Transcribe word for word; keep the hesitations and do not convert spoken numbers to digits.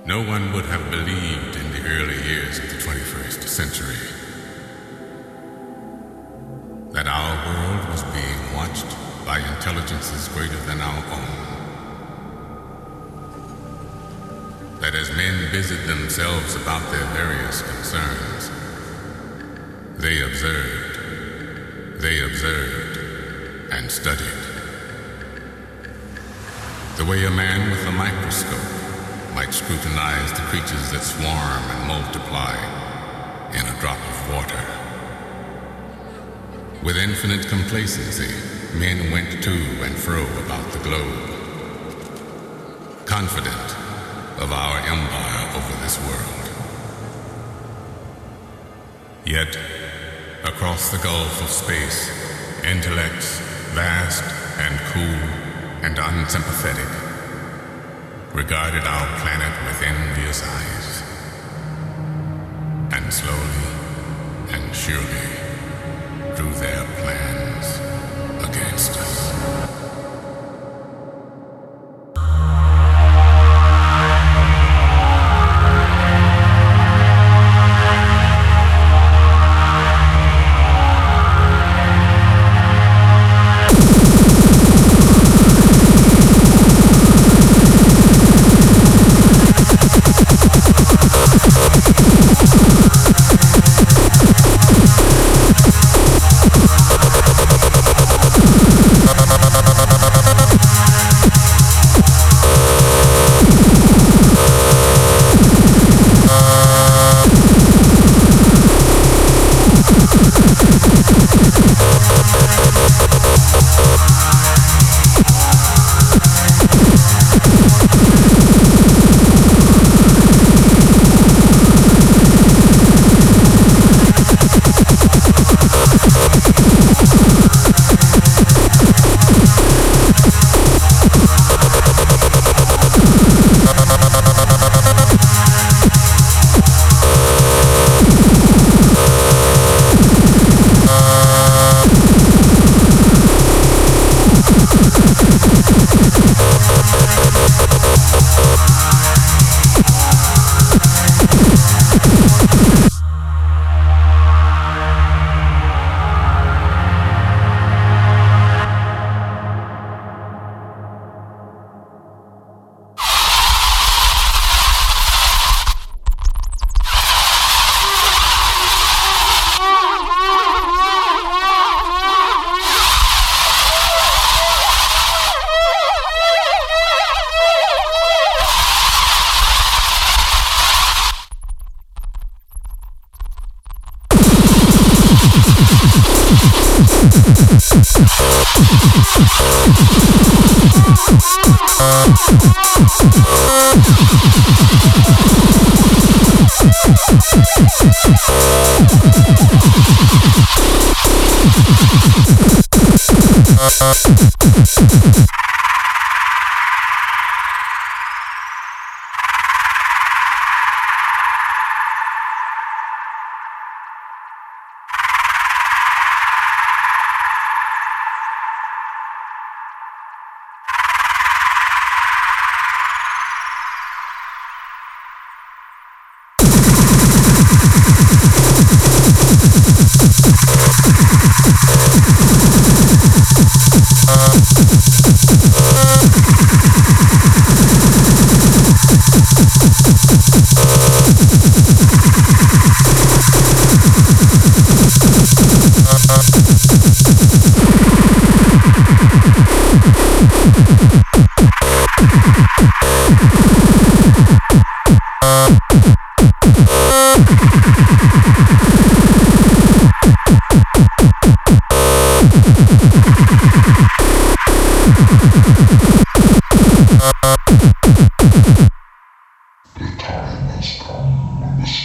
No one would have believed in the early years of the twenty-first century that our world was being watched by intelligences greater than our own. That as men busied themselves about their various concerns, they observed, they observed, and studied. The way a man with a microscope might scrutinize the creatures that swarm and multiply in a drop of water. With infinite complacency, men went to and fro about the globe, confident of our empire over this world. Yet, across the gulf of space, intellects vast and cool and unsympathetic regarded our planet with envious eyes, and slowly and surely drew their plans against us. The time has come when the